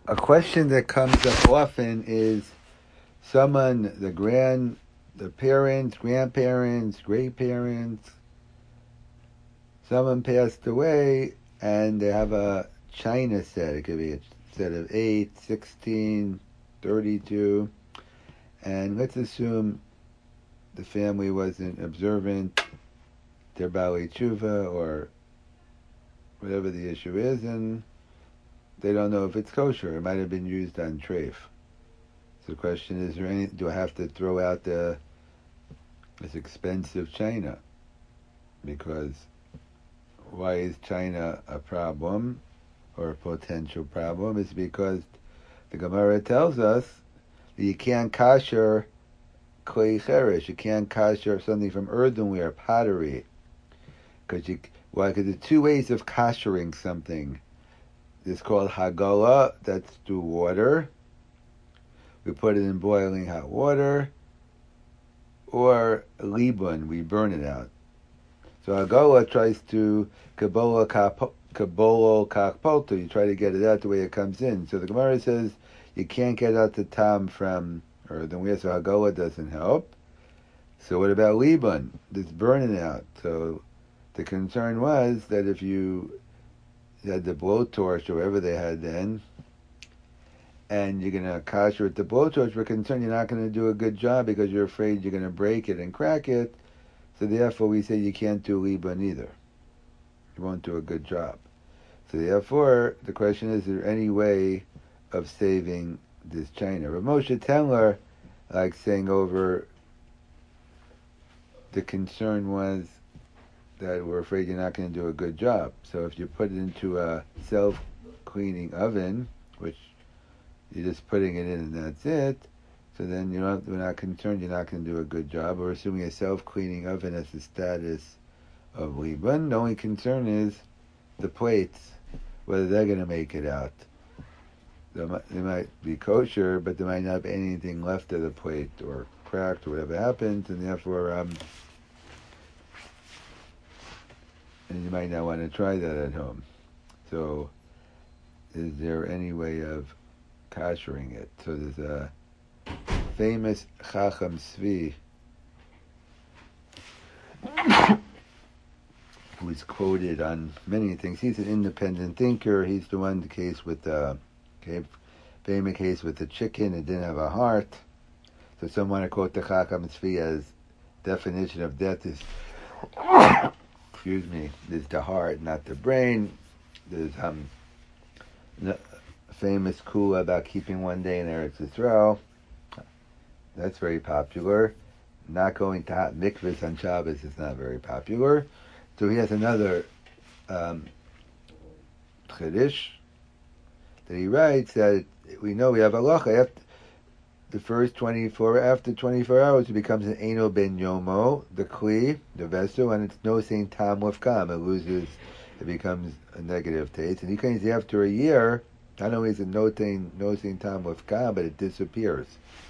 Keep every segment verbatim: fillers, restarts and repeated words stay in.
A question that comes up often is someone, the grand, the parents, grandparents, great parents, someone passed away and they have a china set. It could be a set of eight, sixteen, thirty-two. And let's assume the family wasn't observant, their Bali Tshuva or whatever the issue is, and they don't know if it's kosher. It might have been used on treif. So the question is, there any, do I have to throw out the this expensive china? Because why is china a problem or a potential problem? It's because the Gemara tells us that you can't kasher klei cheresh. You can't kasher something from earthenware, pottery. Because you, why? Because there's two ways of kashering something. It's called hagala, that's through water. We put it in boiling hot water. Or libun, we burn it out. So hagala tries to kabolo kakpolto, you try to get it out the way it comes in. So the Gemara says you can't get out the tam from earthenware, so hagala doesn't help. So what about libun? This burning out. So the concern was that if you had the blowtorch or whatever they had then, and you're going to kasher at the blowtorch, we're concerned you're not going to do a good job because you're afraid you're going to break it and crack it. So therefore we say you can't do libun either. You won't do a good job. So therefore the question is, is there any way of saving this china? Rav Moshe Tendler, like saying over, the concern was that we're afraid you're not going to do a good job. So if you put it into a self-cleaning oven, which you're just putting it in and that's it, so then you're not, we're not concerned you're not going to do a good job. We're assuming a self-cleaning oven has the status of libun. The only concern is the plates, whether they're going to make it out. They might, they might be kosher, but there might not be anything left of the plate or cracked or whatever happens, and therefore um, and you might not want to try that at home. So is there any way of koshering it? So there's a famous Chacham Svi who is quoted on many things. He's an independent thinker. He's the one, the case with the okay, famous case with the chicken. It didn't have a heart. So some want to quote the Chacham Svi as definition of death is excuse me, there's the heart, not the brain. There's um, a famous kula about keeping one day in Eretz Yisrael. That's very popular. Not going to hot mikvahs on Shabbos is not very popular. So he has another um, chiddush that he writes that we know we have halacha after the first twenty-four, after twenty-four hours, it becomes an eno ben yomo, the kli, the vessel, and it's no saying tam lefkam. It loses, it becomes a negative taste. And he claims after a year, not only is it no saying no saying tam lefkam, but it disappears.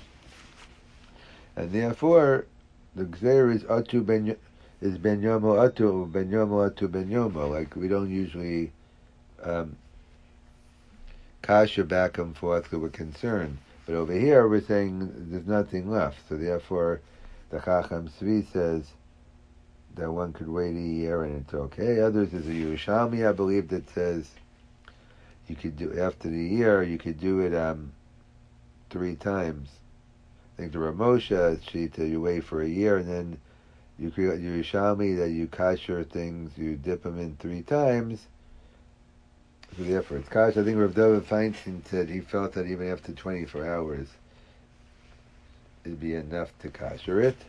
And therefore, the gzeir is atu ben is ben yomo atu ben yomo atu ben yomo. Like we don't usually um, kasha back and forth because we're concerned. But over here, we're saying there's nothing left. So therefore, the Chacham Svi says that one could wait a year and it's okay. Others, there's a Yerushalmi, I believe, that says you could do, after the year, you could do it um, three times. I think the Rav Moshe Shita, you wait for a year and then you create Yerushalmi that you kasher things, you dip them in three times. So therefore, it's kasher. I think Rav David Feinstein said he felt that even after twenty-four hours, it'd be enough to kasher it.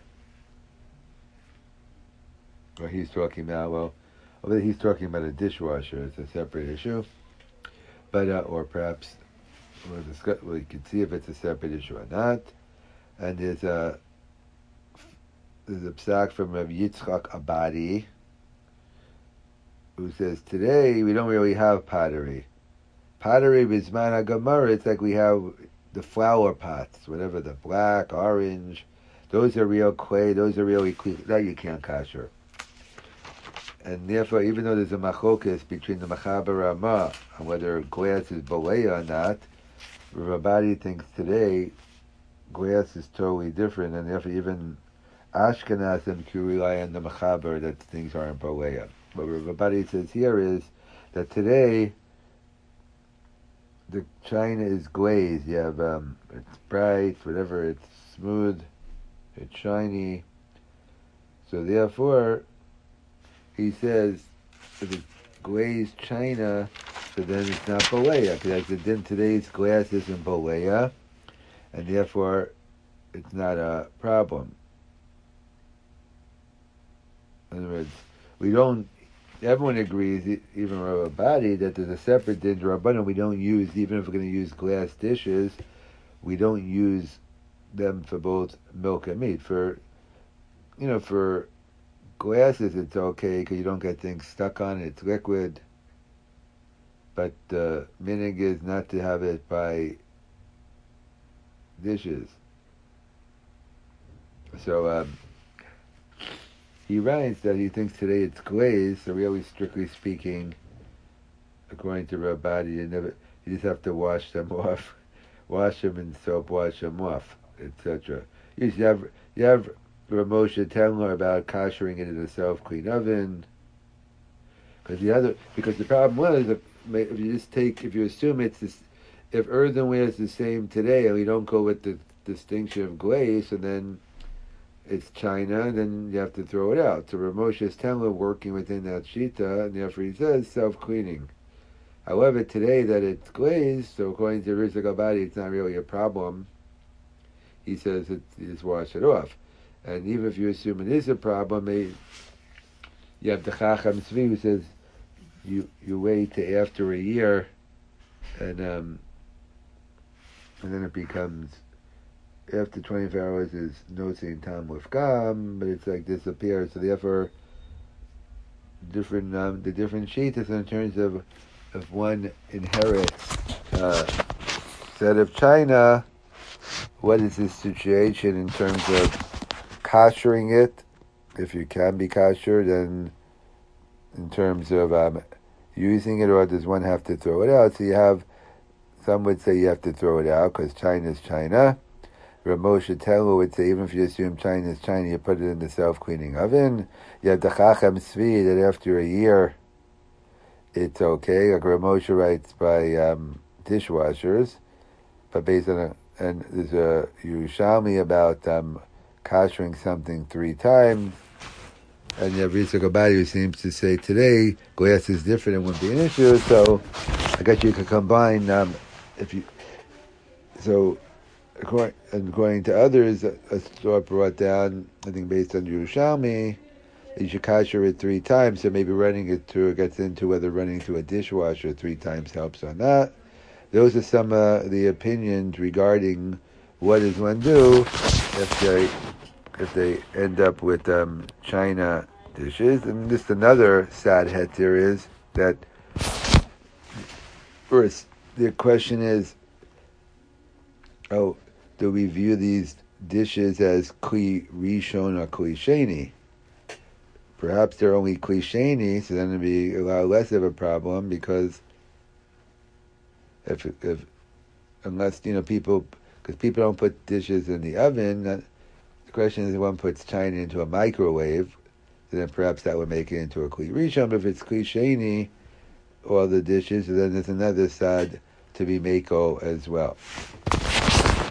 Or he's talking about, well, over there he's talking about a dishwasher. It's a separate issue. But, uh, or perhaps, we'll discuss, well, you can see if it's a separate issue or not. And there's a, there's a psak from Rav Yitzchak Abadi, who says, today we don't really have pottery. Pottery, Bizman HaGamara, it's like we have the flower pots, whatever, the black, orange, those are real clay, those are really clean, that you can't kasher. And therefore, even though there's a machokis between the Machaber Ramah on whether glass is boleya or not, Rabadi thinks today glass is totally different, and therefore even Ashkenazim can rely on the Mechaber that things aren't Boleya. What Rabadi says here is that today the china is glazed. You have um, it's bright, whatever, it's smooth, it's shiny. So therefore, he says if it's glazed china, so then it's not Boleya, because then today's glass isn't Boleya, and therefore it's not a problem. In other words, we don't, everyone agrees, even Rabbi, that there's a separate din to Rabbanan. We don't use, even if we're going to use glass dishes, we don't use them for both milk and meat. For, you know, for glasses it's okay because you don't get things stuck on it, it's liquid. But the uh, minig is not to have it by dishes. So, um, he writes that he thinks today it's glazed, so really, strictly speaking, according to Rabbi, you never, you just have to wash them off, wash them in soap, wash them off, et cetera. You have you have Rav Moshe telling about koshering it in a self-clean oven, because the other because the problem was if, if you just take if you assume it's this, if earthenware is the same today and we don't go with the distinction of glaze, and then it's china, then you have to throw it out. So Rav Moshe is telling working within that shita, and therefore he says self-cleaning. However, today that it's glazed, so according to Rizak Abadi, it's not really a problem. He says it, you just wash it off. And even if you assume it is a problem, you have the Chacham Tzvi who says you you wait to after a year, and um, and then it becomes, after twenty-four hours is notzin tam with gam, but it's like disappears. So therefore, different um, the different shittas in terms of if one inherits a uh, set of china, what is this situation in terms of koshering it? If you can be kosher, then in terms of um, using it, or does one have to throw it out? So you have, some would say you have to throw it out because china is china. Rav Moshe Telu would say even if you assume china is china, you put it in the self-cleaning oven. You have the Chacham Tzvi that after a year it's okay. Like Rav Moshe writes by um, dishwashers, but based on a, and there's a Yerushalmi about um, koshering something three times, and you have Rizak Abadi who seems to say today glass is different and wouldn't be an issue. So I guess you could combine um, if you so. According, according to others, a, a thought brought down, I think based on Yerushalmi, you should kosher it three times, so maybe running it through, it gets into whether running through a dishwasher three times helps or not. Those are some of uh, the opinions regarding what does one do if they if they end up with um, china dishes. And just another sad heter is that first, the question is, oh, do we view these dishes as kli rishon or kli sheni? Perhaps they're only kli sheni, so then it'd be a lot less of a problem, because if if unless you know people, because people don't put dishes in the oven. That, the question is, if one puts china into a microwave, then perhaps that would make it into a kli rishon. But if it's kli sheni, all the dishes, then there's another side to be mako as well.